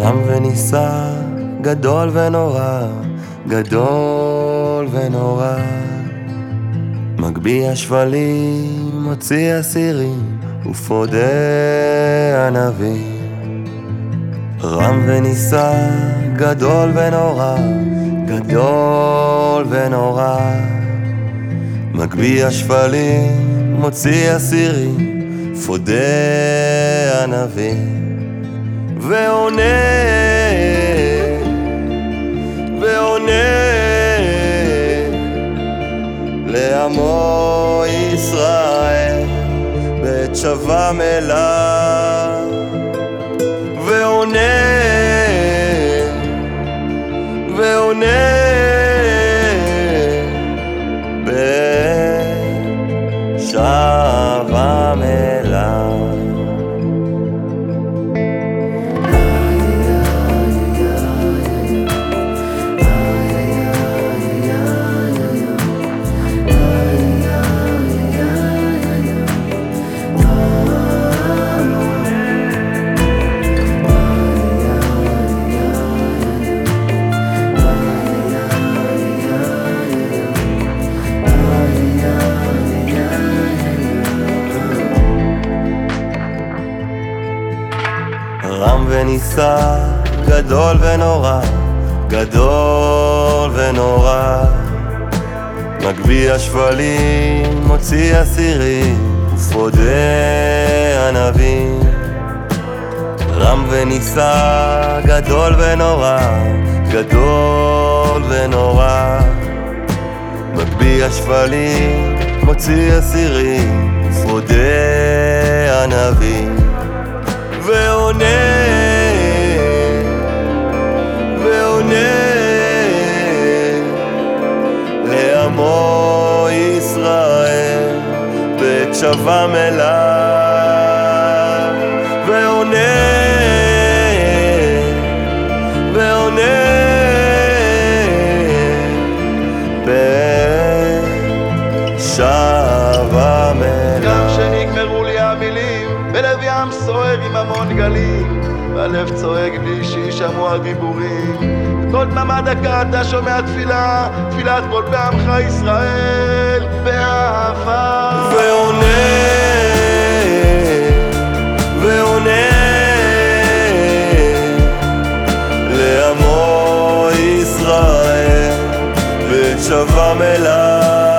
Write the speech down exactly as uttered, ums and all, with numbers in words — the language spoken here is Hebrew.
רם ונישא, גדול ונורא, גדול ונורא. מגביה שפלים, מוציא אסירים, ופודה ענבים. רם ונישא, גדול ונורא, גדול ונורא. מגביה שפלים, מוציא אסירים, פודה ענבים. ועונה, ועונה לעמו ישראל בעת שבם אליו. ועונה, ועונה בעת שבם אליו. רם ונישא, גדול ונורא, גדול ונורא. מגביה שפלים, מוציא אסירים, ופודה ענבים. רם ונישא, גדול ונורא, גדול ונורא. מגביה שפלים, מוציא אסירים, ופודה ענבים. ועונה, ועונה לעמו ישראל בעת שבם אליו. ועונה, ועונה בעת שבם אליו. גם שנגמרו לי המילים, בלב ים סוער עם המון גלים, והלב צועק בלי שישמעו הדיבורים. כל דממה דקה אתה שומע תפילה, תפילת כל בעמך ישראל באהבה. ועונה, ועונה לעמו ישראל בעת שבם אליו.